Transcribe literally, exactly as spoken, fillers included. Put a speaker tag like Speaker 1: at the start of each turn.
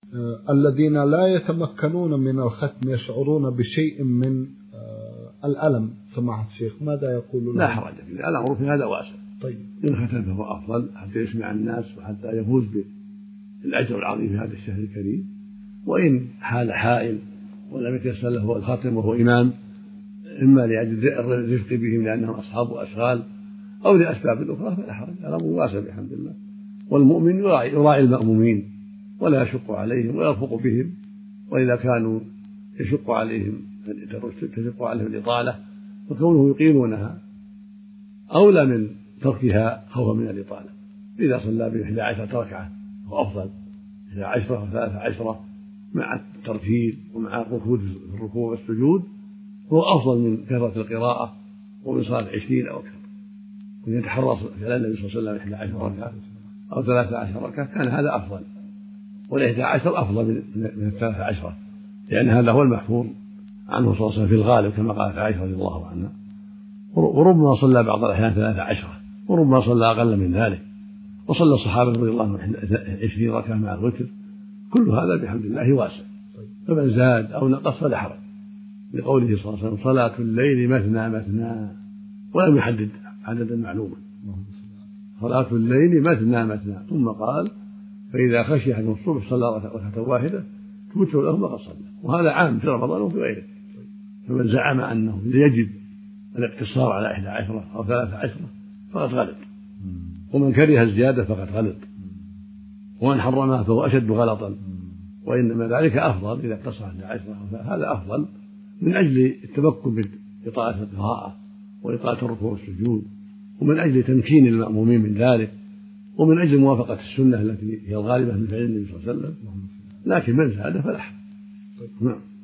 Speaker 1: آه الذين لا يتمكنون من الختم يشعرون بشيء من آه الألم سماحة الشيخ، ماذا يقول لهم؟
Speaker 2: لا حرج فيه، الأمر في هذا واسع.
Speaker 1: طيب.
Speaker 2: إن ختم فهو أفضل حتى يسمع الناس وحتى يفوز بالأجر العظيم في هذا الشهر الكريم. وإن حال حائل ولم يتيسر له الختم وهو إمام، إما لأجل الرفق بهم لأنهم أصحاب أشغال أو لأسباب أخرى، فلا حرج، الأمر واسع بحمد الله. والمؤمن يراعي, يراعي المأمومين ولا يشق عليهم ويرفق بهم، وإذا كانوا يشق عليهم تشق عليهم الإطالة فكونه يقيمونها أولى من تركها خوفا من الإطالة. إذا صلى بإحدى عشرة ركعة هو أفضل، إحدى عشرة وثلاثة عشرة مع الترتيل ومع الركود في الركوع والسجود هو أفضل من كثرة القراءة ومن صلاة عشرين أو أكثر. كن يتحرص فعل النبي صلى الله عليه وسلم إحدى عشرة ركعة أو ثلاثة عشر ركعة كان هذا أفضل، والإحدى عشر أفضل من الثلاثة عشرة، لأن هذا هو المحفوظ عنه صلى الله عليه وسلم في الغالب كما قالت عائشة رضي الله عنها. وربما صلى بعض الأحيان ثلاثة عشرة وربما صلى أقل من ذلك، وصلى الصحابة رضي الله عنهم عشرين ركعة مع الوتر. كل هذا بحمد الله واسع، فمن زاد أو نقص فلا حرج، لقوله صلى الله عليه وسلم صلاة الليل مثنى مثنى، ولم يحدد عددا معلوما، صلاة الليل مثنى مثنى، ثم قال فإذا خشي أحدهم الصبح صلى ركعة واحدة توتر له ما قد صلى، وهذا عام في رمضان وفي غيره. فمن زعم أنه يجب الاقتصار على إحدى عشرة أو ثلاثة عشرة فقد غلط، ومن كره الزيادة فقد غلط، ومن حرمها فهو أشد غلطا. وإنما ذلك أفضل إذا اقتصر على عشرة، هذا أفضل من أجل التمكن من إطالة القراءة وإطالة الركوع والسجود، ومن أجل تمكين المأمومين من ذلك، ومن أجل موافقة السنة التي هي الغالبة من فعل النبي صلى الله عليه وسلم. لكن من زاد فلا حرج. نعم.